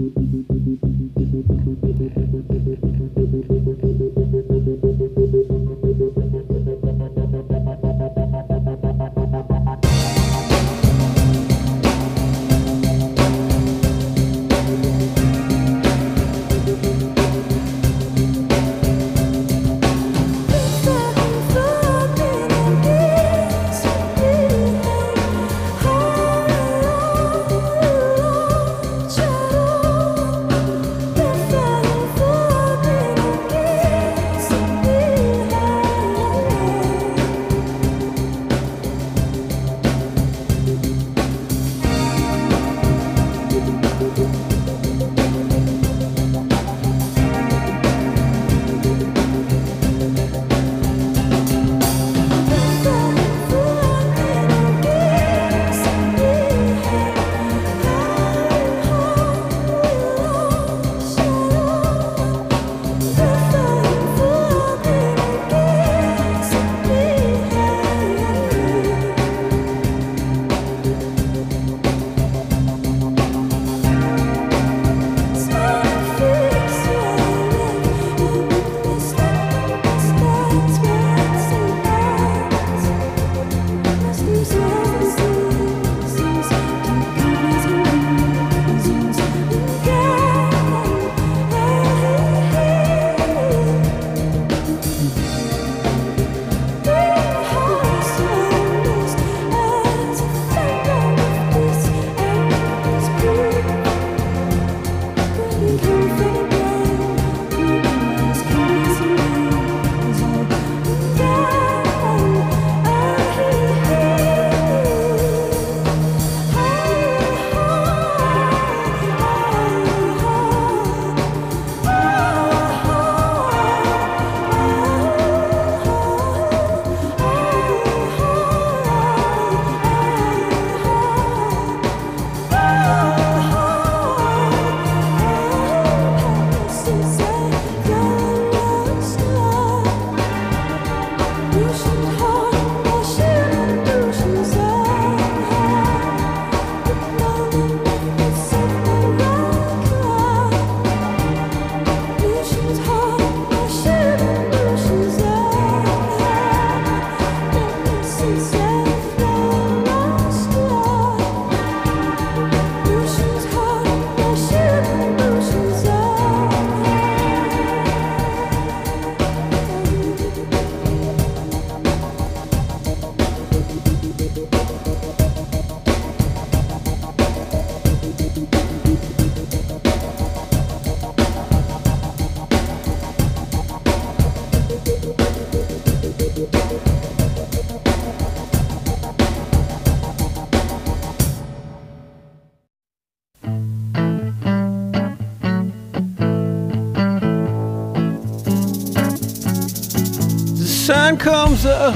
sun comes up,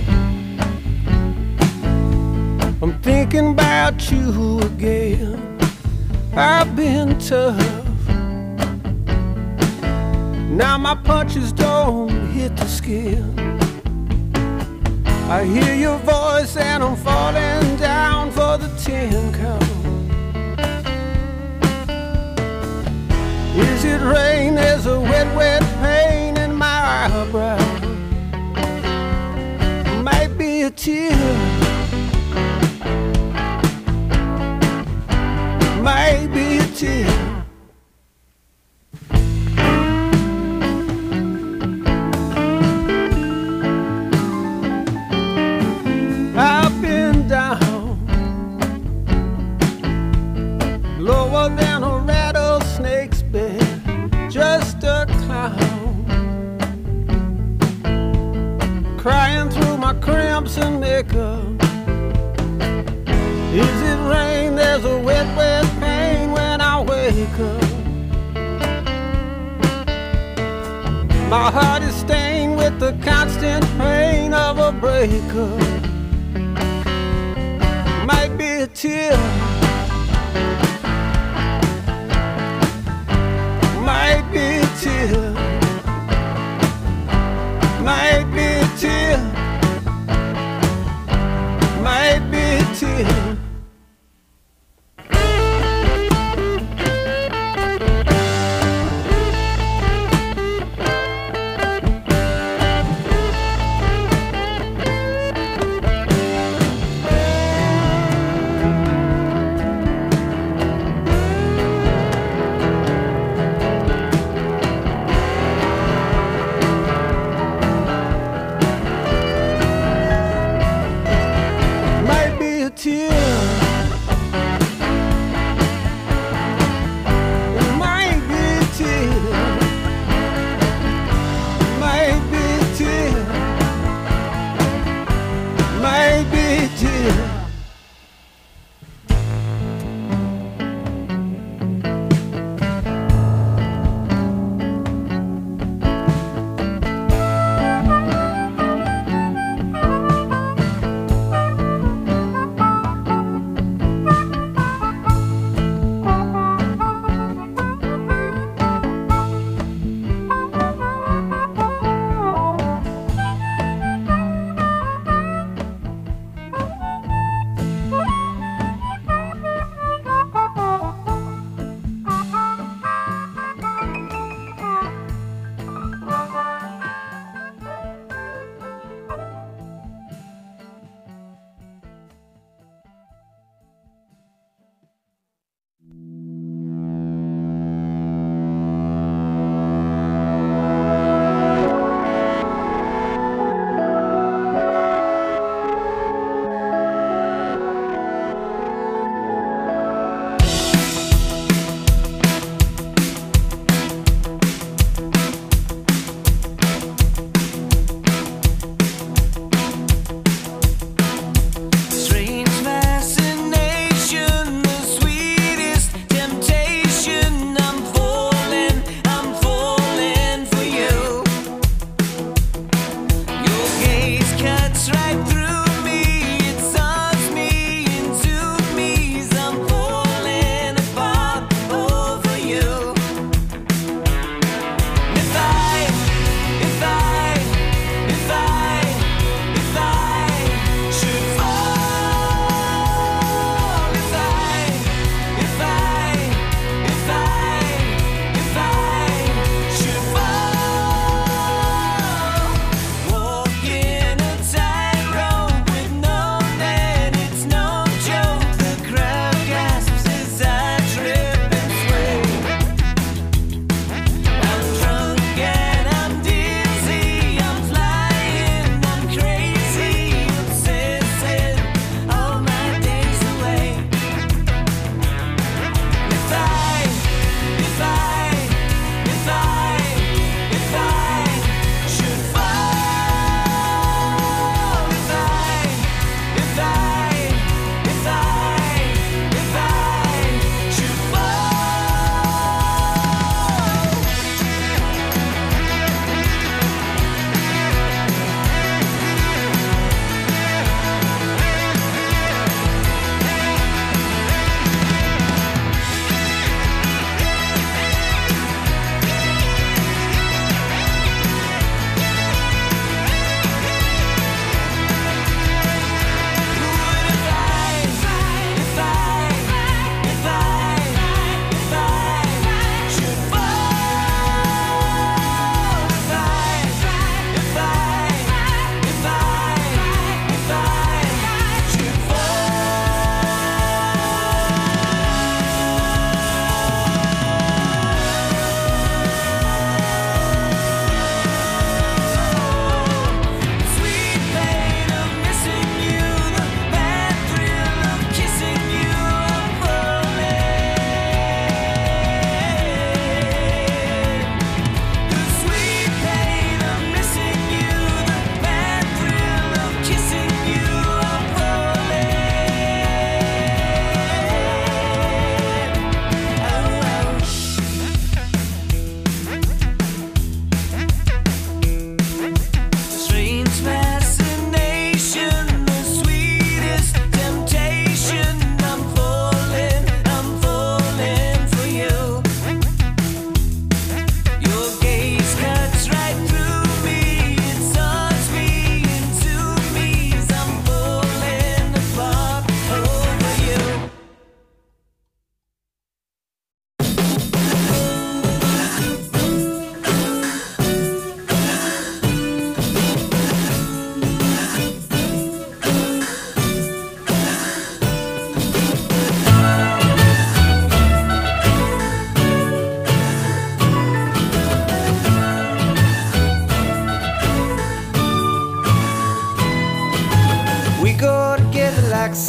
I'm thinking about you again. I've been tough, now my punches don't hit the skin. I hear your voice and I'm falling down for the 10 count. Is it rain? There's a wet, wet pain in my eyebrow. Might be a tear, might be a tear. I've been down, lower than a rattlesnake's bed, just a clown, crying through my crimps and makeup. Is it rain? There's a wet, wet pain when I wake up. My heart is stained with the constant pain of a breakup. Might be a tear, might be a tear, might be a tear, might be a tear. tear. It might be a tear. Might be a tear. Might be a tear.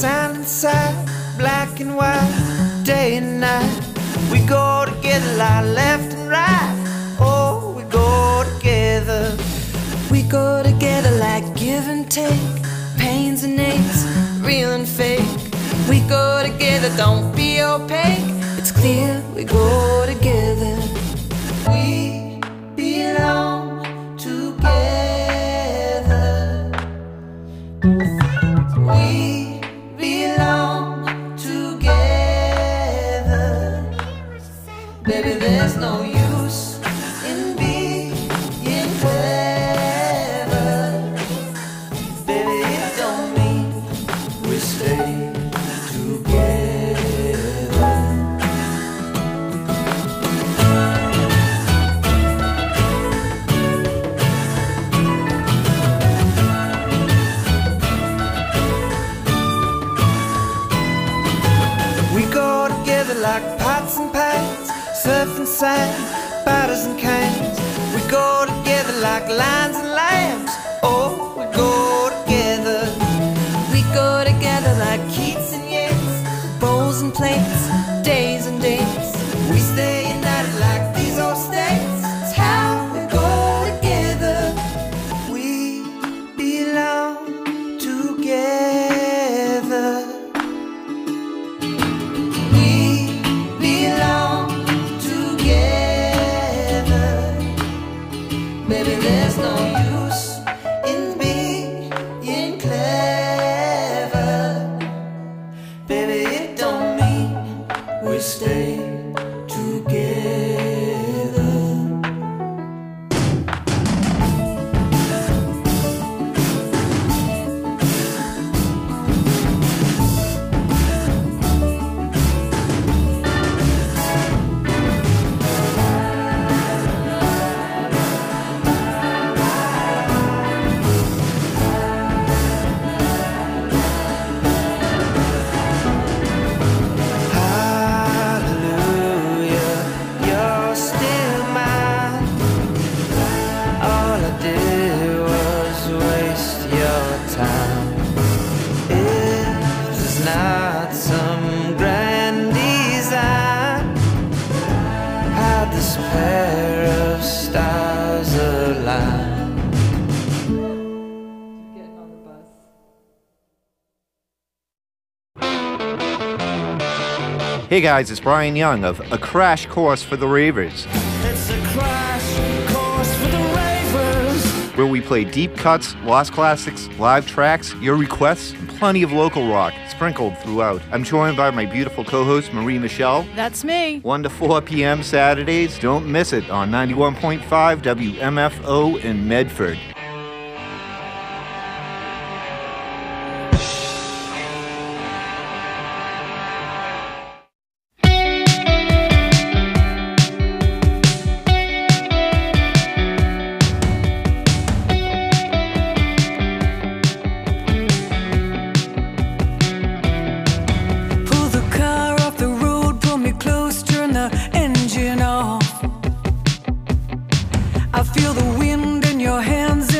sound inside, black and white, day and night. We go together like left and right. Oh, we go together. We go together like give and take, pains and aches, real and fake. We go together, don't be opaque. It's clear we go together. We belong together. We belong together. Baby, there's no use in being clever. Baby, it don't mean we stay together. We go together like pots and pans, surf and sand, batters and cans. We go together like lions and lambs. Oh, we go together. We go together like Keats and Yeats, bowls and plates, days and days. We stay united like these old states. It's how we go together. We belong together. We belong together. Baby, there's no use in being clever. Baby, it don't mean we stay together. Hallelujah, you're still mine. All I did was waste your time. It was not some grand design. Had this pair of stars align. Getting on the bus. Hey guys, it's Brian Young of A Crash Course for the Ravers, It's a crash course for the ravers. where we play deep cuts, lost classics, live tracks, your requests, and plenty of local rock sprinkled throughout. I'm joined by my beautiful co-host Marie Michelle. That's me. 1 to 4 p.m. Saturdays. Don't miss it on 91.5 WMFO in Medford. Pull the car off the road, pull me close, turn the engine off. I feel the wind in your hands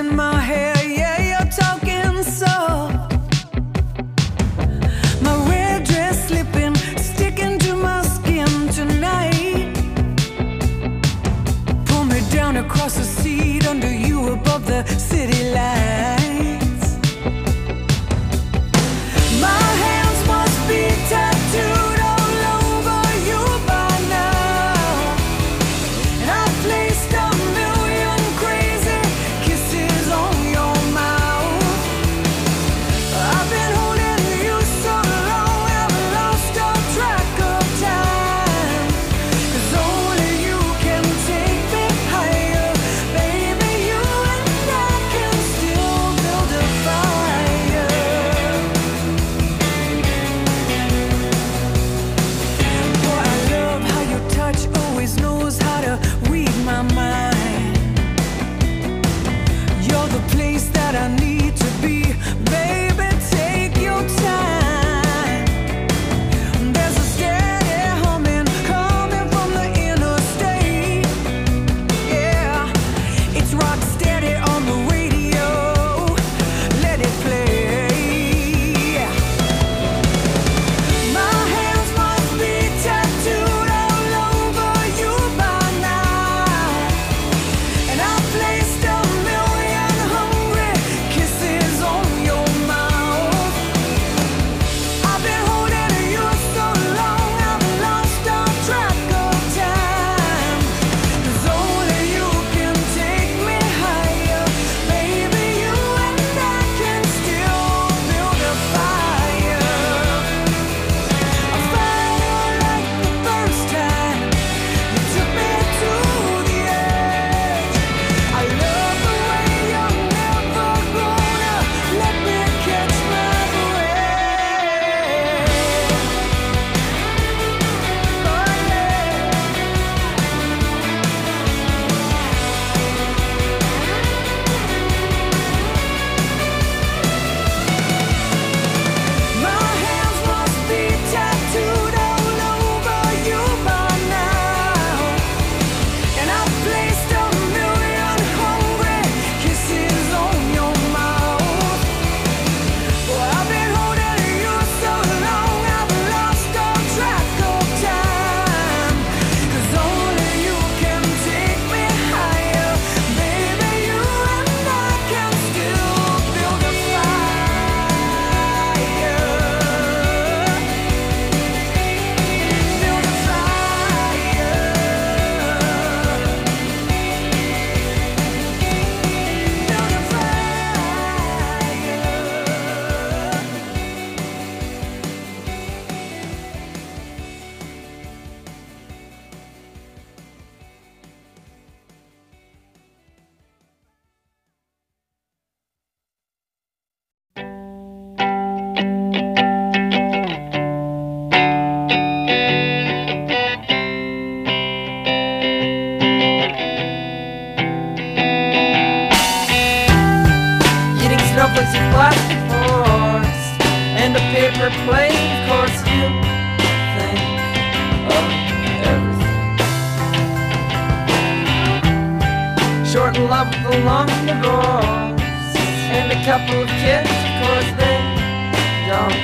love with a long divorce and a couple of kids, of course they don't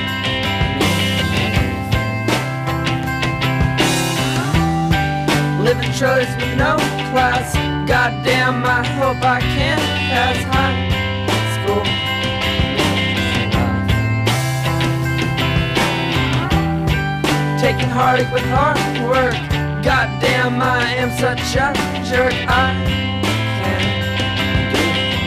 live in trailers with no class. Goddamn, I hope I can pass high school. Taking heartache with hard work. Goddamn, I am such a jerk. I can't do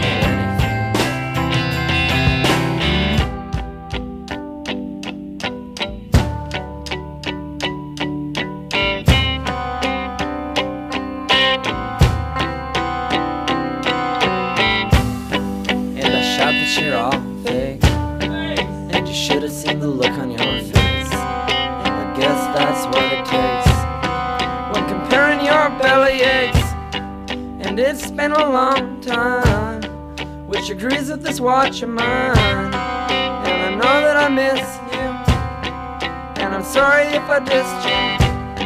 And I shout that you're all fake, and you should have seen the look on your face. And I guess that's what it takes when comparing your belly aches. And it's been a long time, which agrees with this watch of mine. And I know that I miss you, and I'm sorry if I dissed you.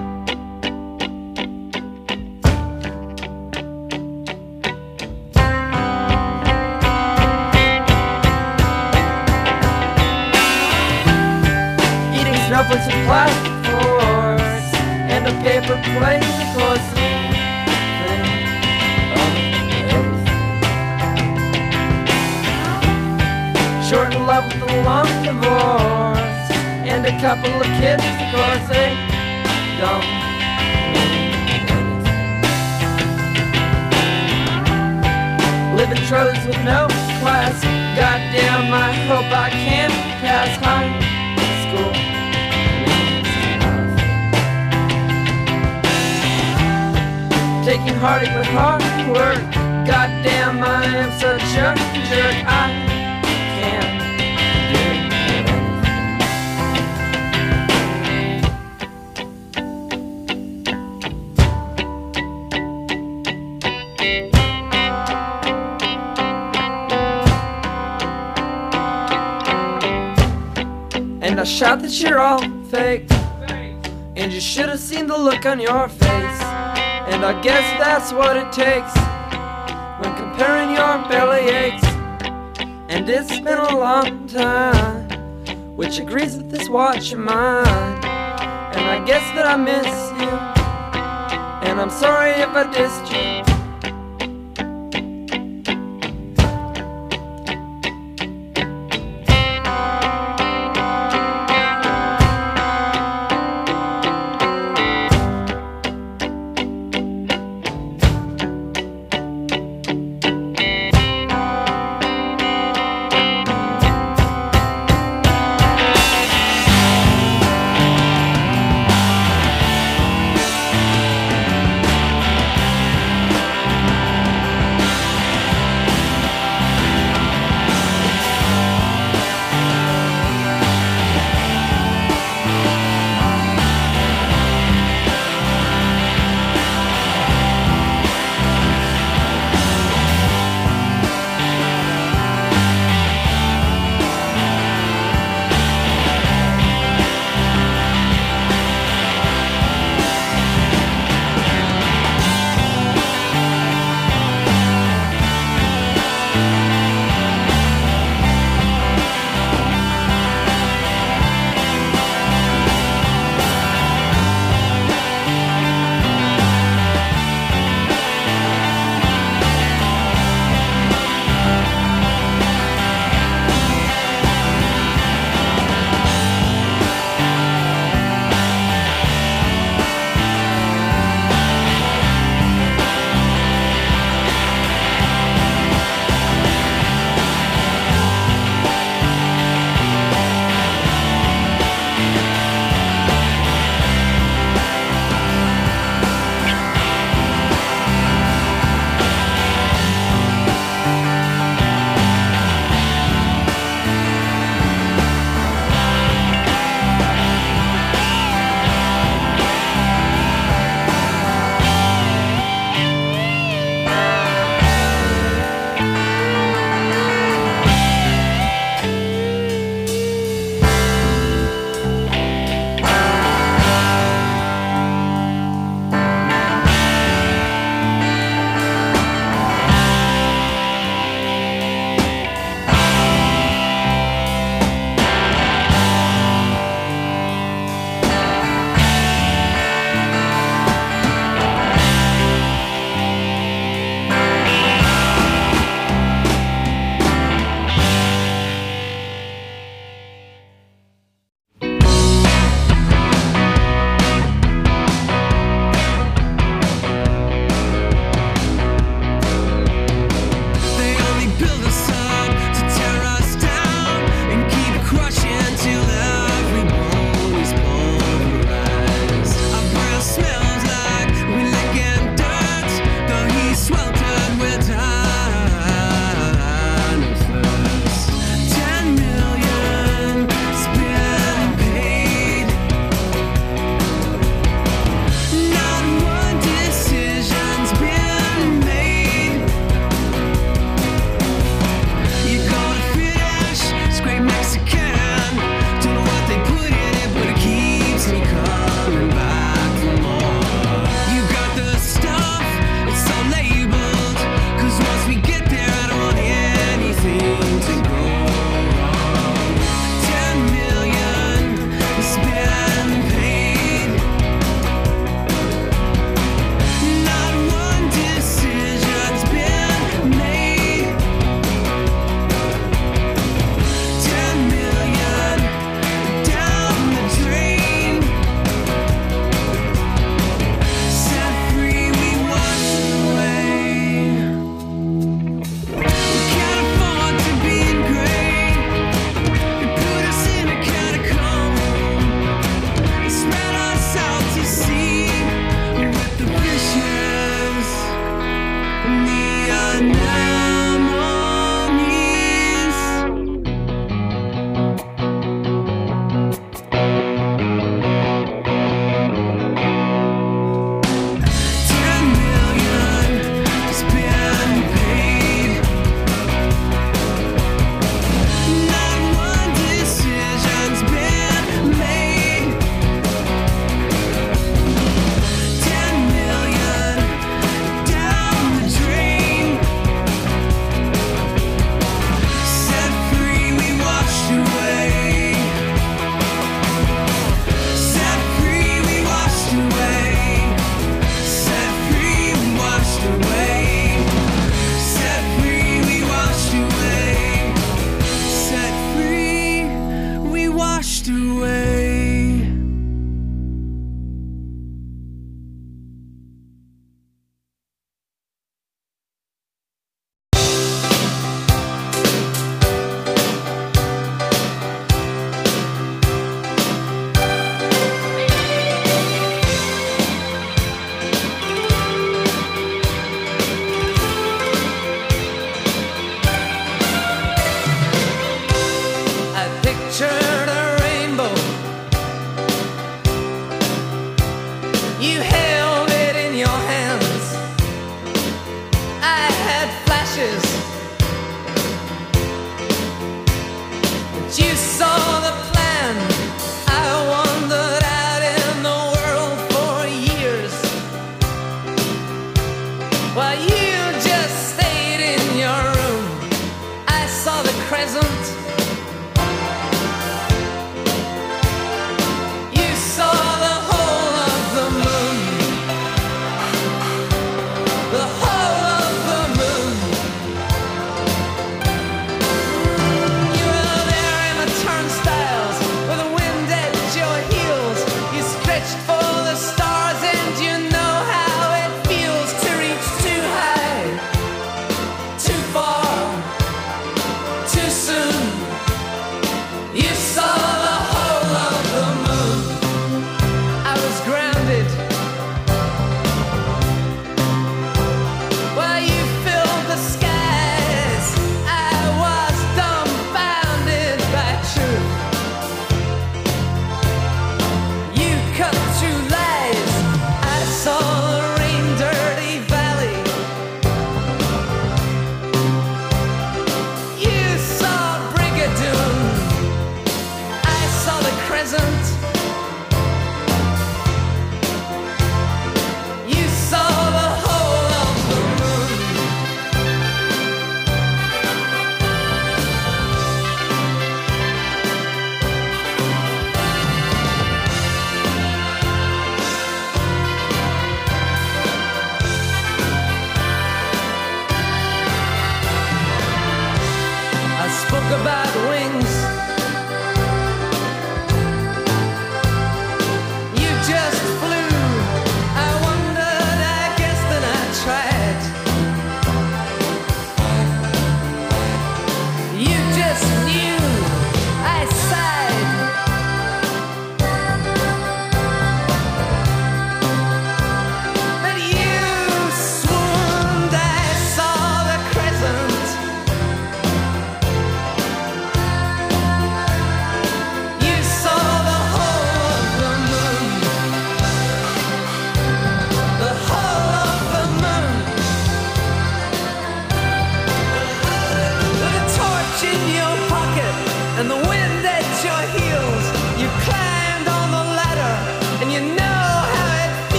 Snowflakes with plastic forks and a paper plate, of course. Short in love with a long divorce and a couple of kids, of course they don't live in trailers with no class. Goddamn, I hope I can pass high school. Taking heartache with hard work. Goddamn, I am such a jerk. I can't do And I shout that you're all fake, and you should have seen the look on your face. And I guess that's what it takes when comparing your belly aches. And it's been a long time, which agrees with this watch of mine. And I guess that I miss you, and I'm sorry if I dissed you.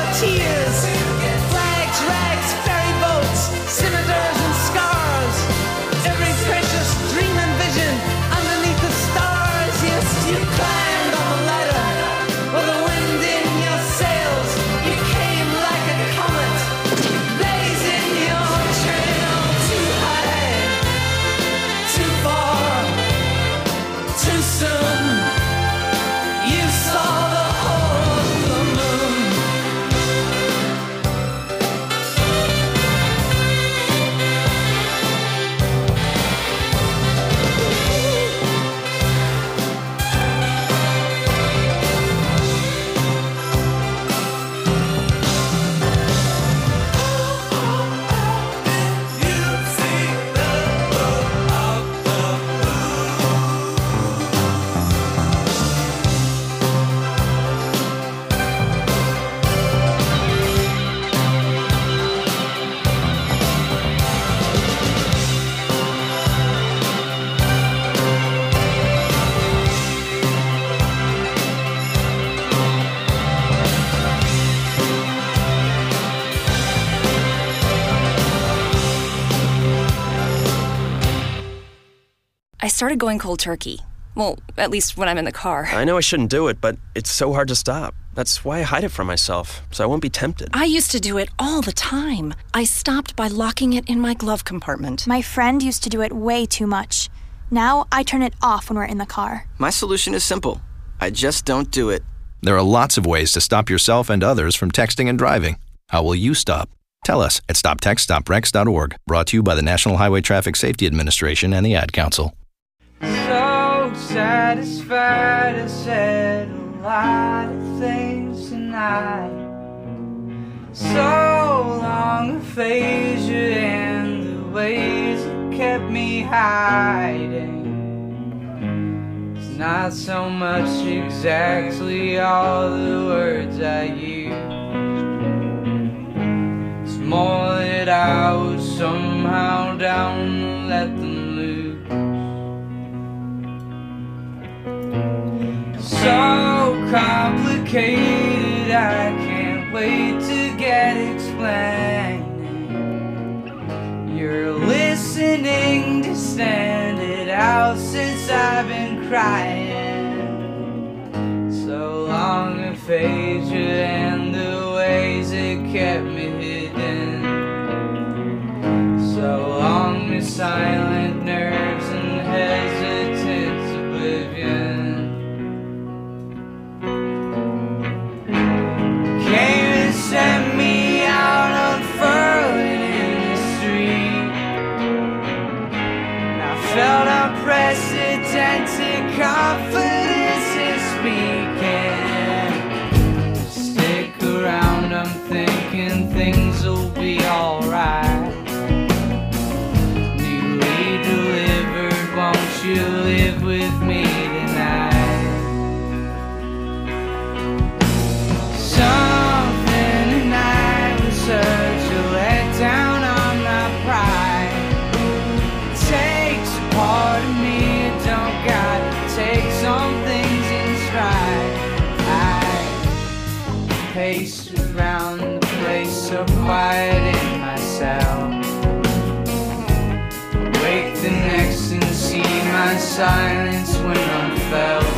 tears. Flags, rags, ferry boats, scimitars and scars. Every precious dream and vision underneath the stars. Yes, you climbed on the ladder with the wind in your sails. You came like a comet, blazing your trail. Too high, too far, too soon. You saw the whole of the moon. I started going cold turkey. Well, at least when I'm in the car. I know I shouldn't do it, but it's so hard to stop. That's why I hide it from myself, so I won't be tempted. I used to do it all the time. I stopped by locking it in my glove compartment. My friend used to do it way too much. Now I turn it off when we're in the car. My solution is simple. I just don't do it. There are lots of ways to stop yourself and others from texting and driving. How will you stop? Tell us at stoptextstoprex.org. Brought to you by the National Highway Traffic Safety Administration and the Ad Council. So satisfied, I said a lot of things tonight. So long aphasia and the ways that kept me hiding. It's not so much exactly all the words I use. It's more that I was somehow down to let them loose. So complicated, I can't wait to get explaining. You're listening to stand it out since I've been crying. So long aphasia and the ways it kept me hidden. So long the silent nerves and hesitant oblivion. Sent me out unfurling in the street. And I felt unprecedented confidence in speaking. Stick around, I'm thinking things will be alright. Newly delivered, won't you live with me tonight? Such a letdown on my pride. It takes a part of me, it don't got to take some things in stride. I pace around the place so quiet in myself. Wake the next and see my silence when I'm felt.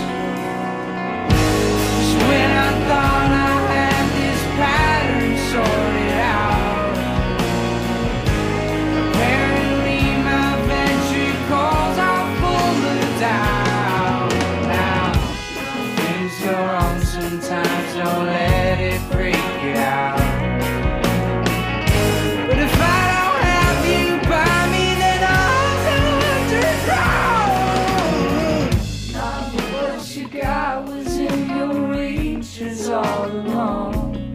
Just when I thought I had this pattern sorted out, apparently my ventricles are full of doubt. Now, things go wrong sometimes, don't let it freak you out. But if I don't have you by me, then I'll go underground. Not what you got was in your reach, is all along.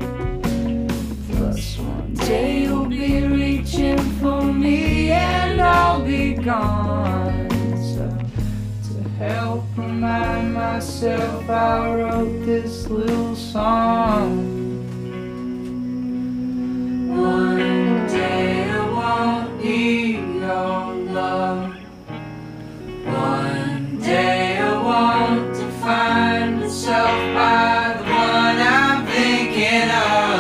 One day you'll be reaching for me and I'll be gone. So to help remind myself, I wrote this little song. One day I won't need your love. One day I want to find myself by the one I'm thinking of.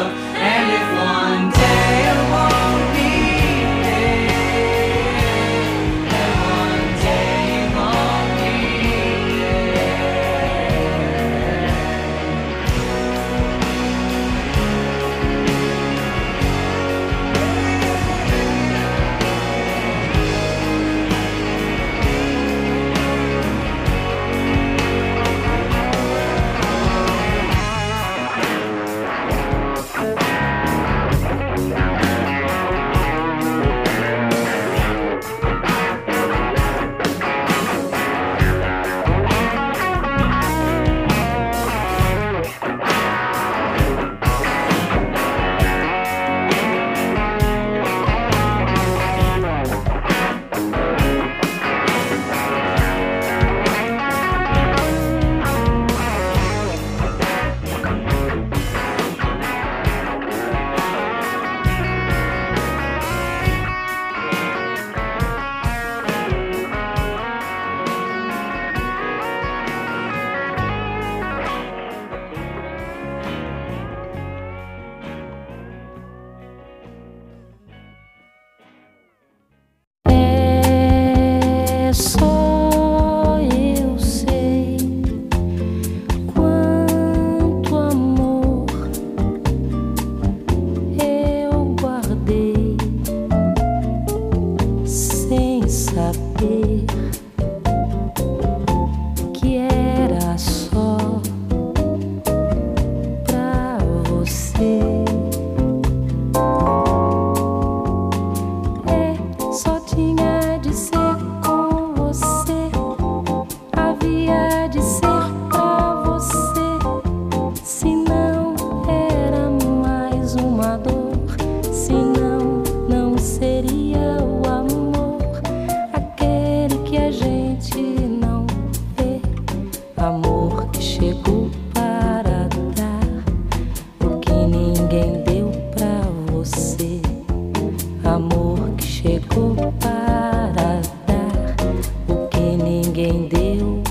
uma dor, senão não seria o amor, aquele que a gente não vê, amor que chegou para dar o que ninguém deu pra você, amor que chegou para dar o que ninguém deu.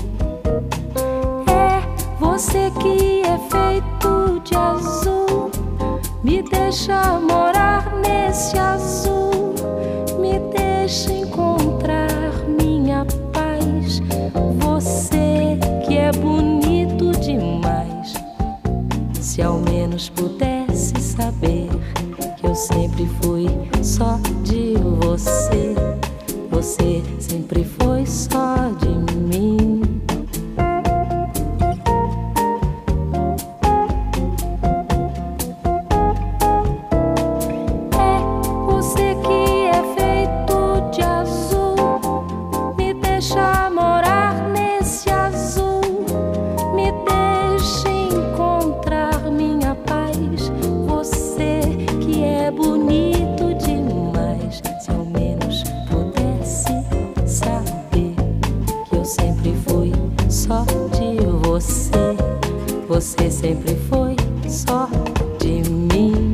É você que é feito de azul, me deixa morar nesse azul, me deixa encontrar minha paz. Você que é bonito demais, se ao menos pudesse saber que eu sempre fui só de você, você sempre foi só de mim. Você que é feito de azul, me deixa morar nesse azul, me deixa encontrar minha paz. Você que é bonito demais, se ao menos pudesse saber que eu sempre fui só de você, você sempre foi só de mim.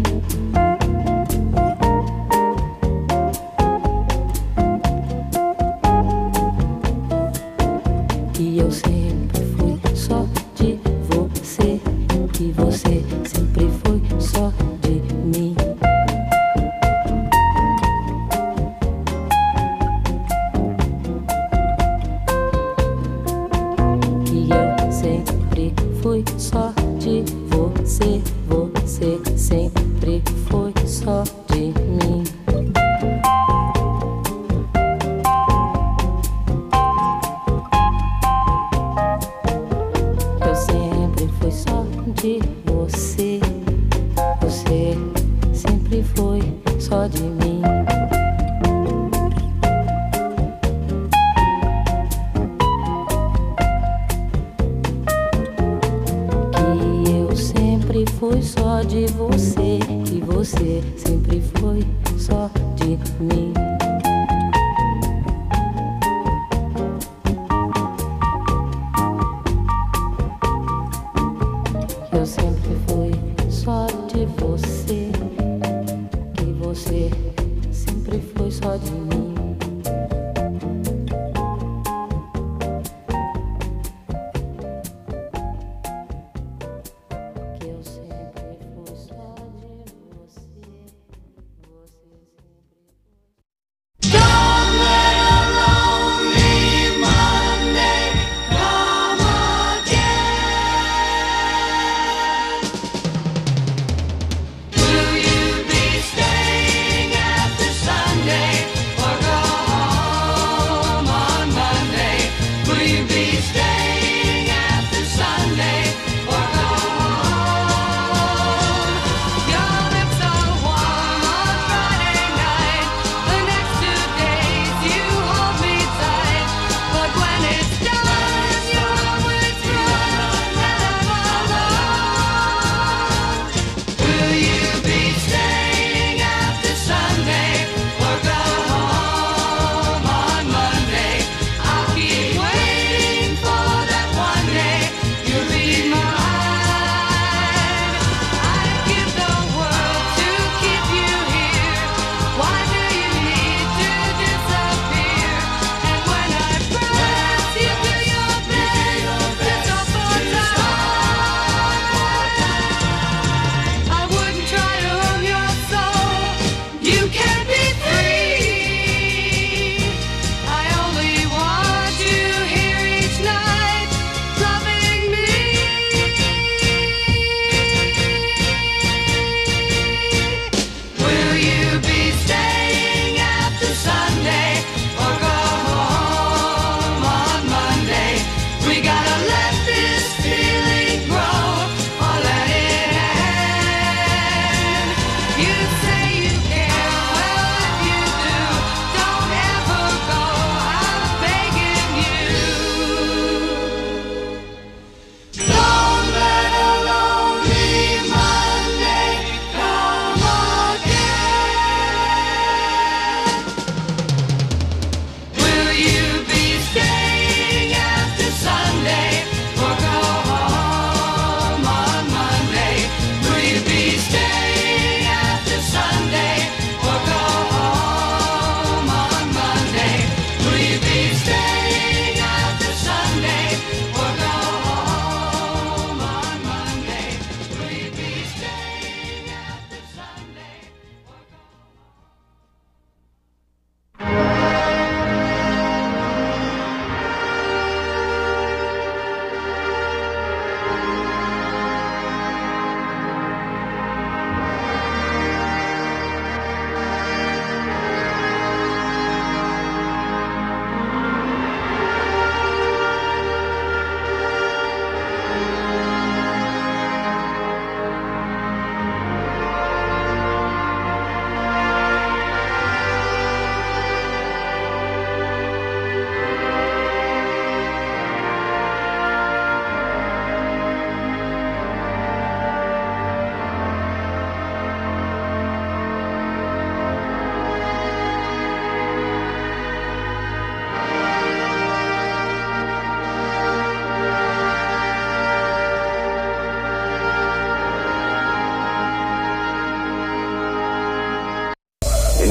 Que eu sempre fui só de você, que você sempre foi só de mim. Que eu sempre fui só de você, você sempre foi só de mim. Eu sempre fui só de você, você sempre foi só de mim. Que eu sempre fui só de você, que você sempre foi só de mim. Eu sempre fui só de você, que você sempre foi só de mim.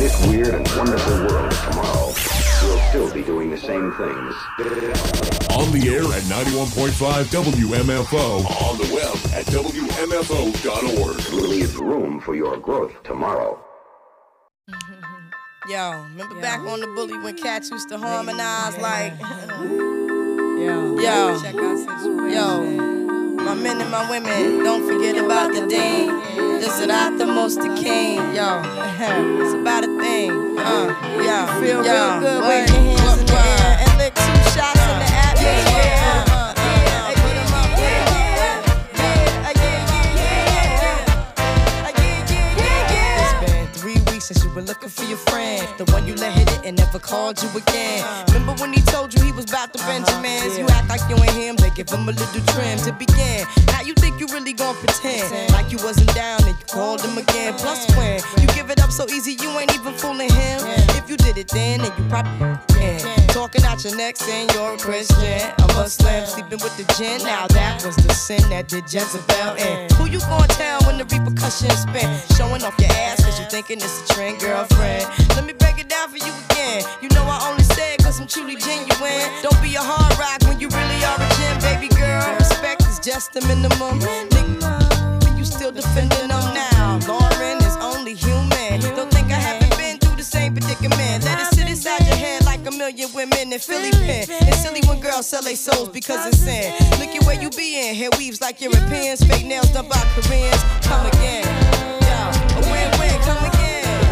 this weird and wonderful world of tomorrow, we'll still be doing the same things. On the air at 91.5 WMFO. On the web at WMFO.org. Leave room for your growth tomorrow. Yo, remember back on the Bully when cats used to harmonize like... Yo, my men and my women, don't forget about the dean. This is not the most the king. Yo, it's about a thing. Feel real good, wave your hands in the air and lick 2 shots in the atmosphere. Since you were looking for your friend, the one you let hit it and never called you again. Remember when he told you he was about to Benjamins? You act like you ain't him, they give him a little trim to begin. How you think you really gon' pretend like you wasn't down and you called him again? Plus when you give it up so easy, you ain't even fooling him. If you did it then you probably can. Talking out your neck saying you're a Christian, a Muslim, sleeping with the gin. Now that was the sin that did Jezebel in. Who you gon' tell when the repercussions spin? Showing off your ass cause you thinking it's a trend, girlfriend. Let me break it down for you again. You know I only say it cause I'm truly genuine. Don't be a hard rock when you really are a gem, baby girl. Respect is just the minimum. Nigga, you still defending them now. Lauren is only human. Don't think I haven't been through the same predicament. Let it sit inside your head like a million women in Philly pen. It's silly when girls sell their souls because it's sin. Look at where you be in. Hair weaves like Europeans. Fake nails done by Koreans. Come again. Yo, a win-win, come again.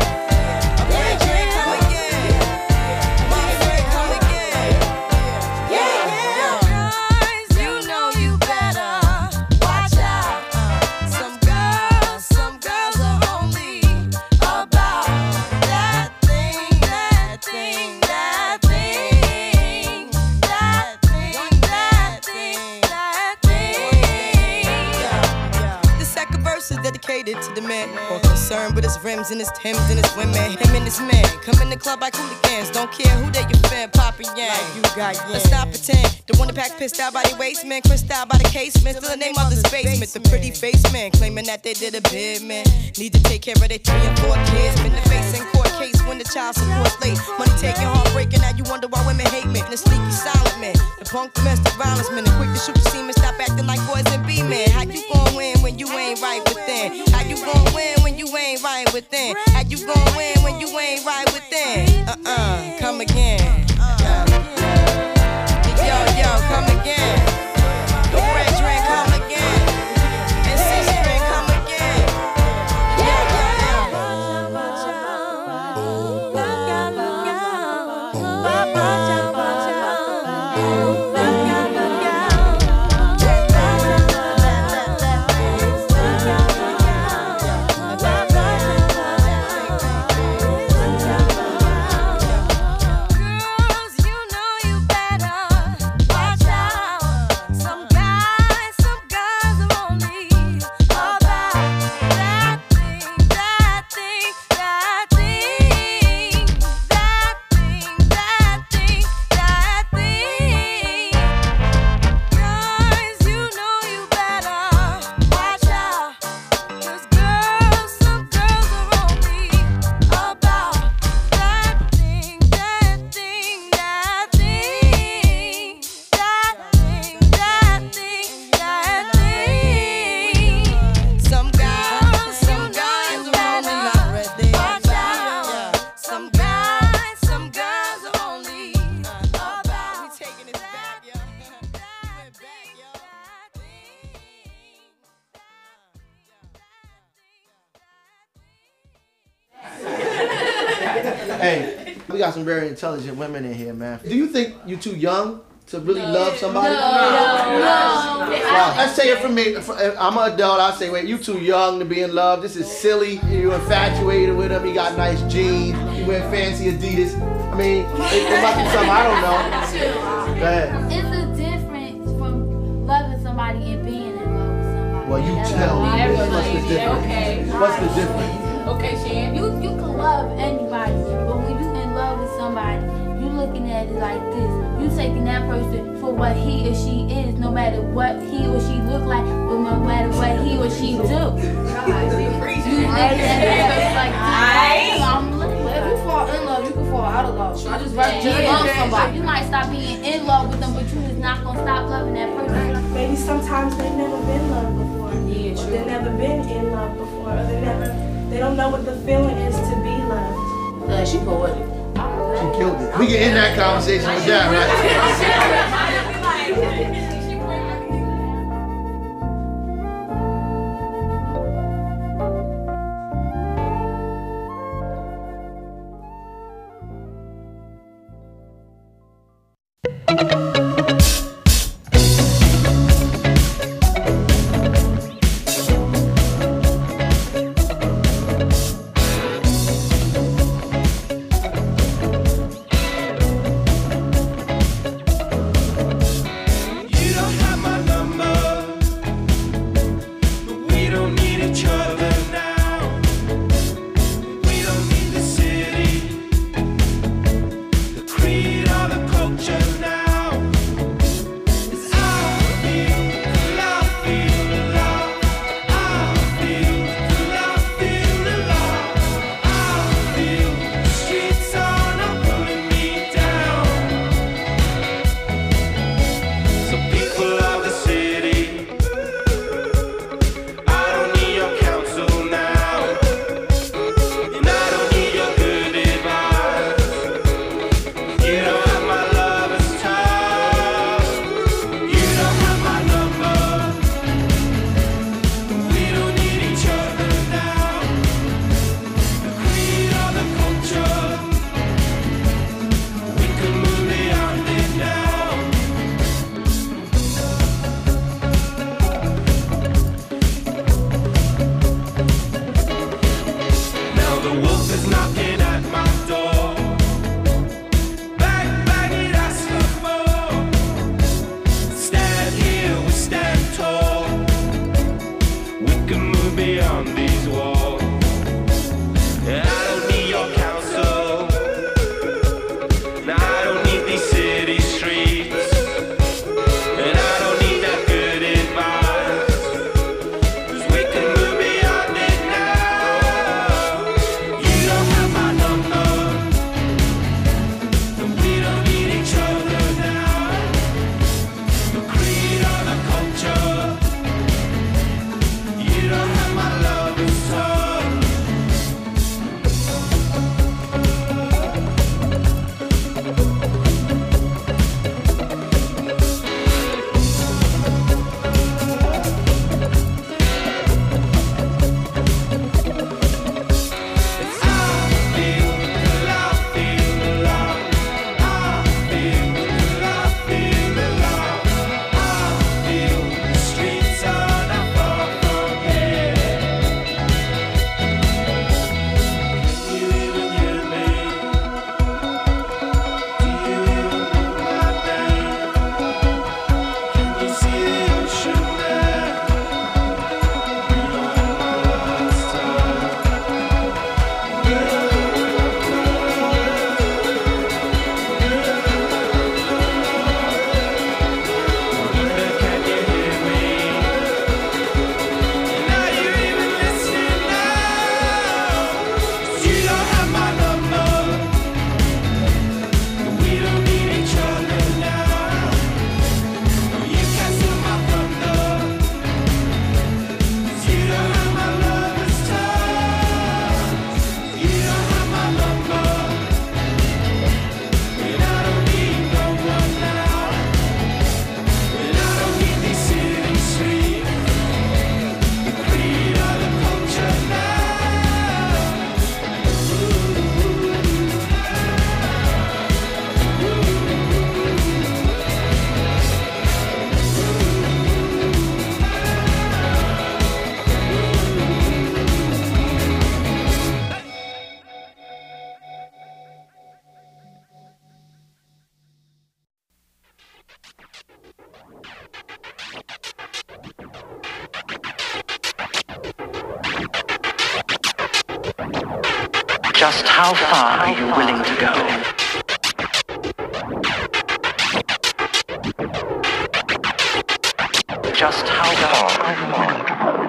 To the man, more concerned with his rims and his Timbs and his women. Him and his man come in the club like hooligans. Don't care who they your fan, Papa Yang. Like you got yang. Let's not pretend. The one that pack pissed out by the waist, man. Crissed out by the casement. Still the name of this basement. The pretty face man claiming that they did a bid, man. Need to take care of their 3 and 4 kids. Been the face in court case when the child support's late. Money taking, heartbreaking. Now you wonder why women hate men. The sneaky silent man. The punk domestic violence man. The quick to shoot the semen. Stop acting like boys and be men. How you gon' win when you ain't right within? How you gon' win when you ain't right within? How you gon' win when you ain't right within? Come again. Yo, come again. The red drink, come again. And 6 drink, come again. Hey, we got some very intelligent women in here, man. Do you think you're too young to really love somebody? No. Let's say it for me. I'm an adult. I say, wait, you too young to be in love. This is silly. You're infatuated with him. He got nice jeans. He wear fancy Adidas. I mean, it must be something I don't know. Go ahead. It's a difference from loving somebody and being in love with somebody. Well, you tell me. What's the difference? Okay. What's the difference? Okay, Shan. You can love anybody, but when you in love with somebody, you looking at it like this. You taking that person for what he or she is, no matter what he or she look like, but no matter what he or she do. You that person like this. love somebody. You might stop being in love with them, but you just not gonna stop loving that person. Maybe sometimes they've never been loved before. Yeah, true. They've never been in love before. Or they don't know what the feeling is to be loved. Yeah, she poetic. She killed it. We can end that conversation with that, right? Just how far are you willing to go? Just how far are you willing to go?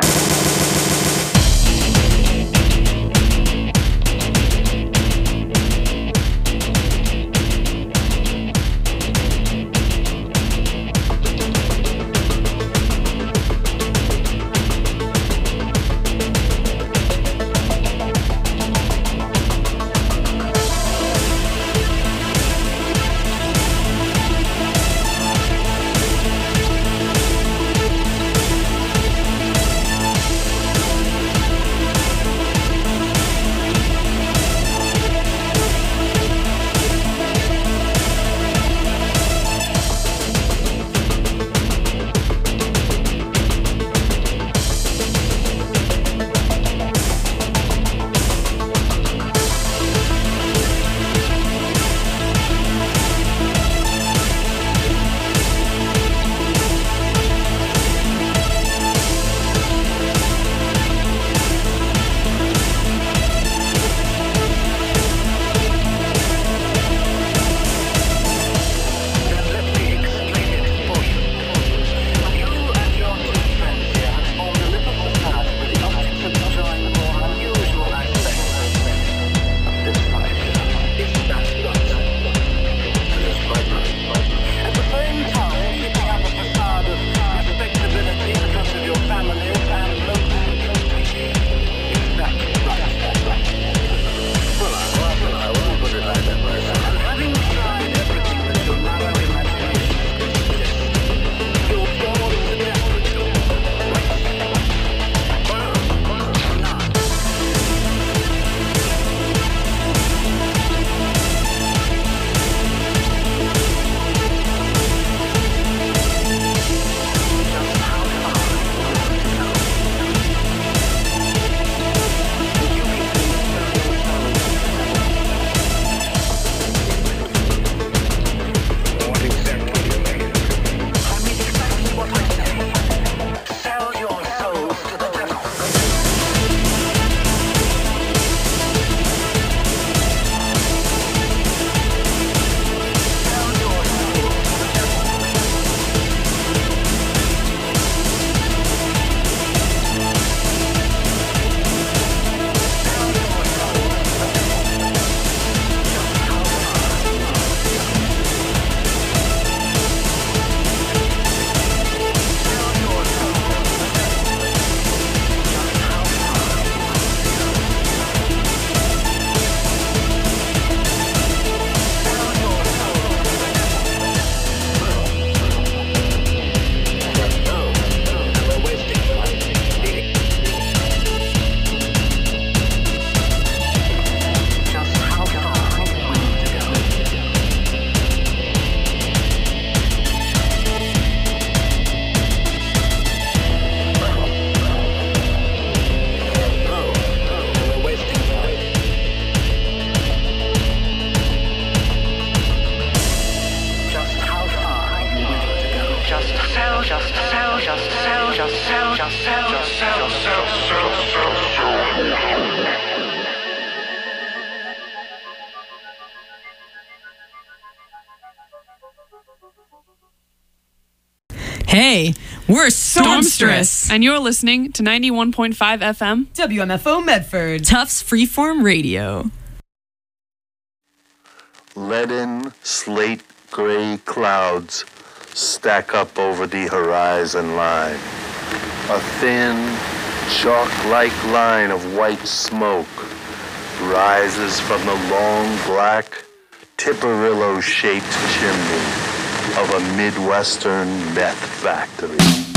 Hey, we're Stormstress. And you're listening to 91.5 FM WMFO Medford. Tufts Freeform Radio. Leaden, slate gray clouds stack up over the horizon line. A thin, chalk-like line of white smoke rises from the long, black, Tipperillo-shaped chimney of a Midwestern meth factory.